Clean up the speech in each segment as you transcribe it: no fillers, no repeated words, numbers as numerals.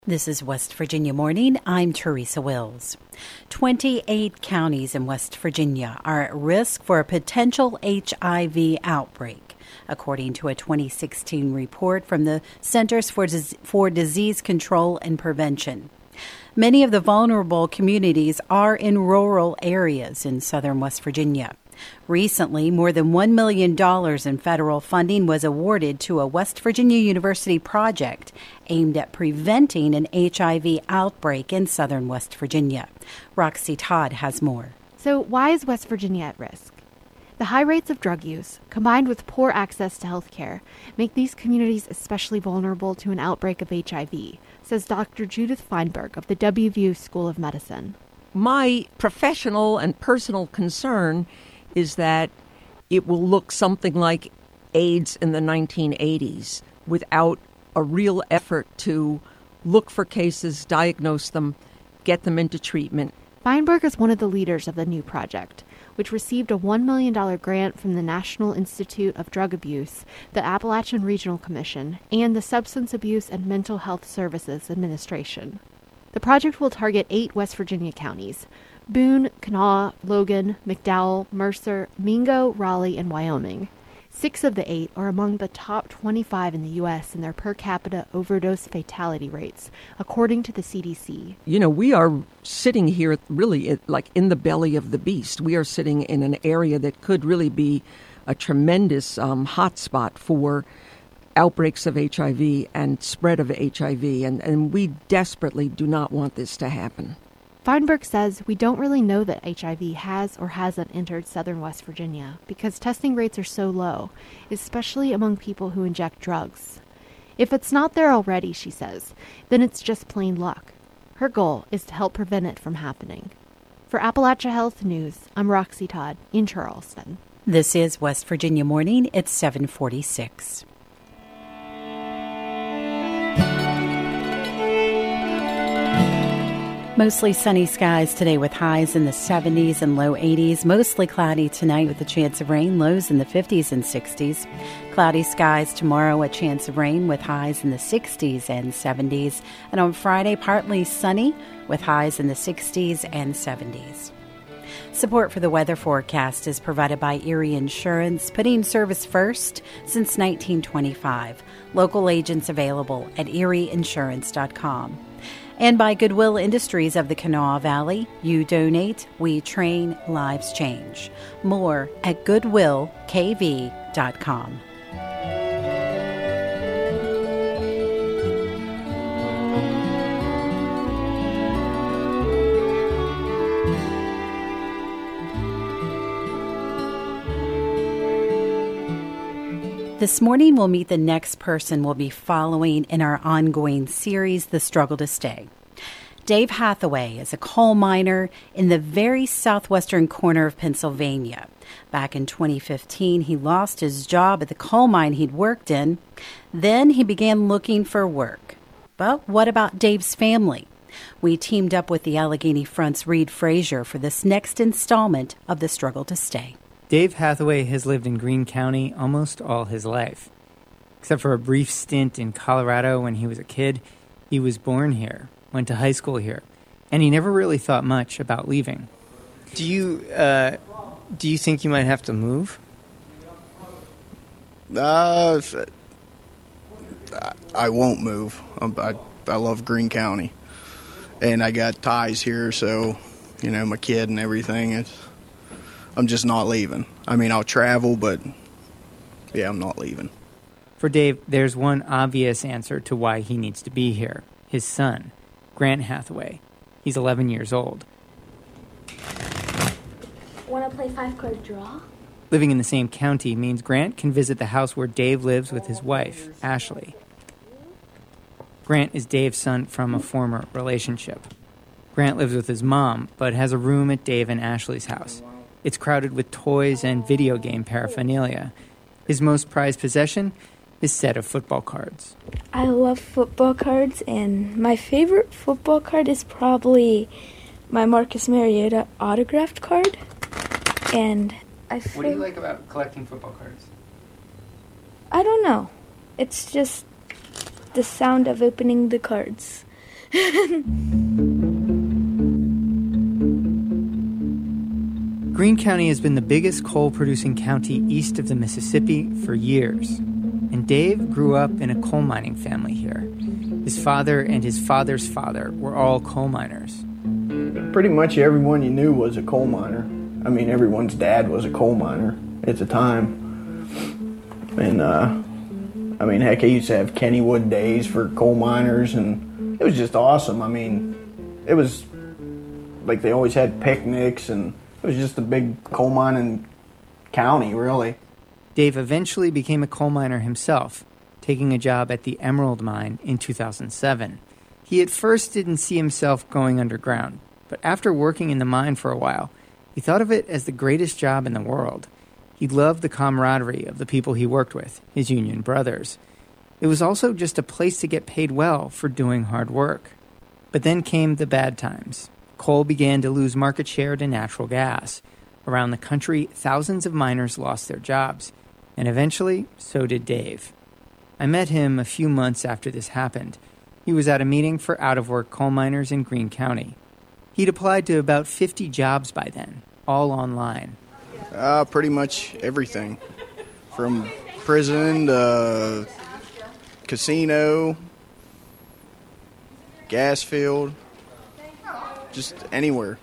This is West Virginia Morning. I'm Teresa Wills. 28 counties in West Virginia are at risk for a potential HIV outbreak, according to a 2016 report from the Centers for Disease Control and Prevention. Many of the vulnerable communities are in rural areas in southern West Virginia. Recently, more than $1 million in federal funding was awarded to a West Virginia University project aimed at preventing an HIV outbreak in southern West Virginia. Roxy Todd has more. So why is West Virginia at risk? The high rates of drug use, combined with poor access to health care, make these communities especially vulnerable to an outbreak of HIV, says Dr. Judith Feinberg of the WVU School of Medicine. My professional and personal concern is that it will look something like AIDS in the 1980s without a real effort to look for cases, diagnose them, get them into treatment. Feinberg is one of the leaders of the new project, which received a $1 million grant from the National Institute of Drug Abuse, the Appalachian Regional Commission, and the Substance Abuse and Mental Health Services Administration. The project will target 8 West Virginia counties: Boone, Kanawha, Logan, McDowell, Mercer, Mingo, Raleigh, and Wyoming. 6 of the 8 are among the top 25 in the U.S. in their per capita overdose fatality rates, according to the CDC. You know, we are sitting here really like in the belly of the beast. We are sitting in an area that could really be a tremendous hotspot for outbreaks of HIV and spread of HIV, and we desperately do not want this to happen. Feinberg says we don't really know that HIV has or hasn't entered southern West Virginia because testing rates are so low, especially among people who inject drugs. If it's not there already, she says, then it's just plain luck. Her goal is to help prevent it from happening. For Appalachia Health News, I'm Roxy Todd in Charleston. This is West Virginia Morning. It's 7:46. Mostly sunny skies today with highs in the 70s and low 80s. Mostly cloudy tonight with a chance of rain, lows in the 50s and 60s. Cloudy skies tomorrow, a chance of rain with highs in the 60s and 70s. And on Friday, partly sunny with highs in the 60s and 70s. Support for the weather forecast is provided by Erie Insurance, putting service first since 1925. Local agents available at erieinsurance.com. And by Goodwill Industries of the Kanawha Valley. You donate, we train, lives change. More at goodwillkv.com. This morning, we'll meet the next person we'll be following in our ongoing series, The Struggle to Stay. Dave Hathaway is a coal miner in the very southwestern corner of Pennsylvania. Back in 2015, he lost his job at the coal mine he'd worked in. Then he began looking for work. But what about Dave's family? We teamed up with the Allegheny Front's Reed Frazier for this next installment of The Struggle to Stay. Dave Hathaway has lived in Greene County almost all his life. Except for a brief stint in Colorado when he was a kid, he was born here, went to high school here, and he never really thought much about leaving. Do you think you might have to move? I won't move. I love Greene County, and I got ties here, so, you know, my kid and everything. I'm just not leaving. I mean, I'll travel, but, yeah, I'm not leaving. For Dave, there's one obvious answer to why he needs to be here. His son, Grant Hathaway. He's 11 years old. Want to play 5-card draw? Living in the same county means Grant can visit the house where Dave lives with his wife, Ashley. Grant is Dave's son from a former relationship. Grant lives with his mom, but has a room at Dave and Ashley's house. It's crowded with toys and video game paraphernalia. His most prized possession? His set of football cards. I love football cards, and my favorite football card is probably my Marcus Mariota autographed card. And What do you like about collecting football cards? I don't know. It's just the sound of opening the cards. Greene County has been the biggest coal-producing county east of the Mississippi for years. And Dave grew up in a coal mining family here. His father and his father's father were all coal miners. Pretty much everyone you knew was a coal miner. I mean, everyone's dad was a coal miner at the time. And, I mean, heck, I used to have Kennywood days for coal miners, and it was just awesome. I mean, it was like they always had picnics, and it was just a big coal mining county, really. Dave eventually became a coal miner himself, taking a job at the Emerald Mine in 2007. He at first didn't see himself going underground, but after working in the mine for a while, he thought of it as the greatest job in the world. He loved the camaraderie of the people he worked with, his union brothers. It was also just a place to get paid well for doing hard work. But then came the bad times. Coal began to lose market share to natural gas. Around the country, thousands of miners lost their jobs. And eventually, so did Dave. I met him a few months after this happened. He was at a meeting for out-of-work coal miners in Greene County. He'd applied to about 50 jobs by then, all online. Pretty much everything. From prison to casino, gas field, just anywhere.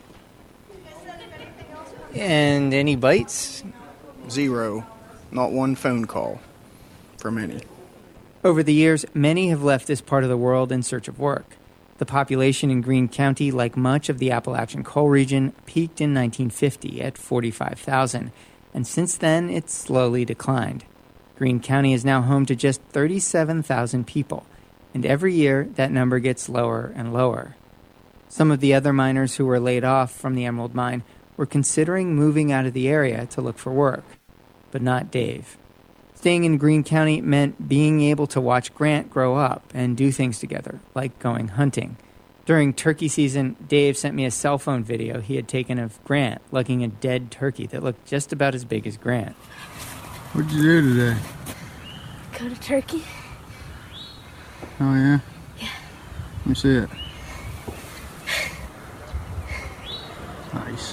And any bites? Zero. Not one phone call from any. Over the years, many have left this part of the world in search of work. The population in Greene County, like much of the Appalachian coal region, peaked in 1950 at 45,000, and since then it's slowly declined. Greene County is now home to just 37,000 people, and every year that number gets lower and lower. Some of the other miners who were laid off from the Emerald Mine were considering moving out of the area to look for work, but not Dave. Staying in Greene County meant being able to watch Grant grow up and do things together, like going hunting. During turkey season, Dave sent me a cell phone video he had taken of Grant lugging a dead turkey that looked just about as big as Grant. What'd you do today? Go to turkey. Oh, yeah? Yeah. Let me see it. Nice.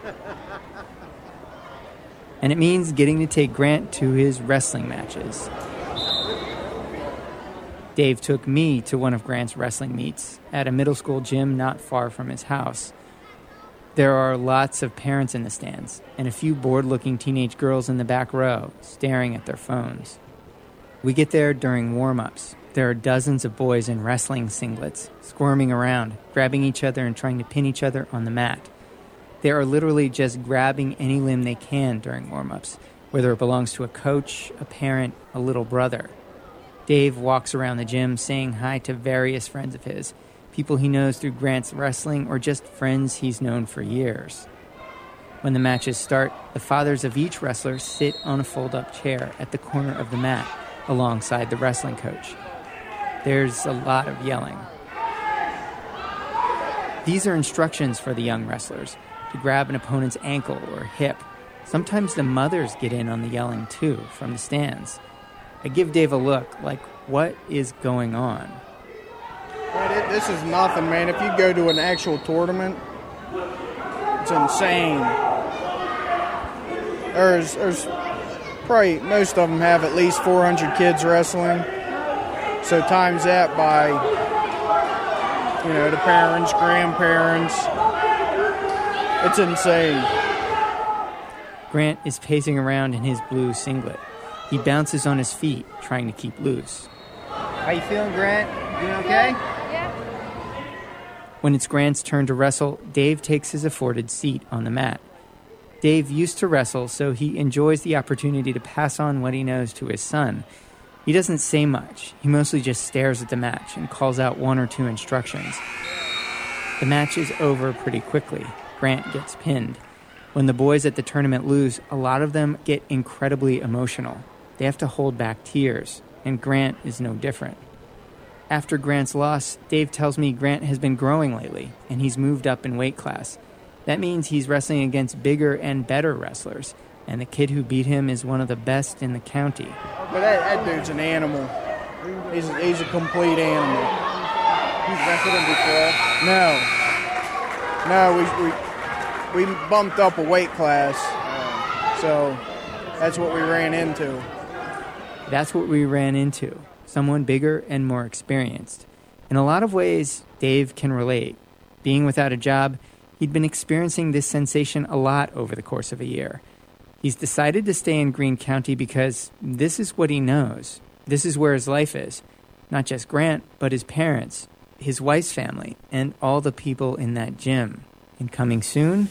And it means getting to take Grant to his wrestling matches. Dave took me to one of Grant's wrestling meets at a middle school gym not far from his house. There are lots of parents in the stands and a few bored-looking teenage girls in the back row staring at their phones. We get there during warm-ups. There are dozens of boys in wrestling singlets, squirming around, grabbing each other and trying to pin each other on the mat. They are literally just grabbing any limb they can during warm-ups, whether it belongs to a coach, a parent, a little brother. Dave walks around the gym saying hi to various friends of his, people he knows through Grant's wrestling or just friends he's known for years. When the matches start, the fathers of each wrestler sit on a fold-up chair at the corner of the mat alongside the wrestling coach. There's a lot of yelling. These are instructions for the young wrestlers to grab an opponent's ankle or hip. Sometimes the mothers get in on the yelling too, from the stands. I give Dave a look, like, what is going on? This is nothing, man. If you go to an actual tournament, it's insane. There's probably, most of them have at least 400 kids wrestling. So times that by, the parents, grandparents. It's insane. Grant is pacing around in his blue singlet. He bounces on his feet, trying to keep loose. How you feeling, Grant? Doing okay? Yeah. When it's Grant's turn to wrestle, Dave takes his afforded seat on the mat. Dave used to wrestle, so he enjoys the opportunity to pass on what he knows to his son. He doesn't say much. He mostly just stares at the match and calls out one or two instructions. The match is over pretty quickly. Grant gets pinned. When the boys at the tournament lose, a lot of them get incredibly emotional. They have to hold back tears, and Grant is no different. After Grant's loss, Dave tells me Grant has been growing lately, and he's moved up in weight class. That means he's wrestling against bigger and better wrestlers, and the kid who beat him is one of the best in the county. But that dude's an animal. He's a complete animal. He's wrestled him before? No, we bumped up a weight class, so that's what we ran into. That's what we ran into. Someone bigger and more experienced. In a lot of ways, Dave can relate. Being without a job, he'd been experiencing this sensation a lot over the course of a year. He's decided to stay in Greene County because this is what he knows. This is where his life is. Not just Grant, but his parents, his wife's family, and all the people in that gym. And coming soon?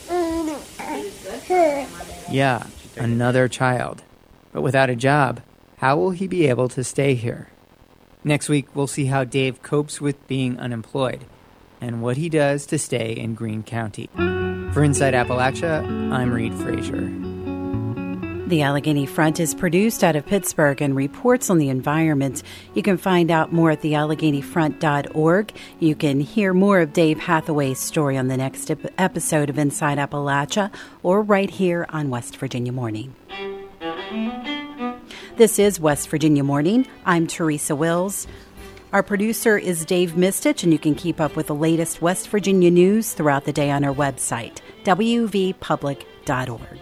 Yeah, another child. But without a job, how will he be able to stay here? Next week, we'll see how Dave copes with being unemployed and what he does to stay in Greene County. For Inside Appalachia, I'm Reed Frazier. The Allegheny Front is produced out of Pittsburgh and reports on the environment. You can find out more at thealleghenyfront.org. You can hear more of Dave Hathaway's story on the next episode of Inside Appalachia or right here on West Virginia Morning. This is West Virginia Morning. I'm Teresa Wills. Our producer is Dave Mistich, and you can keep up with the latest West Virginia news throughout the day on our website, wvpublic.org.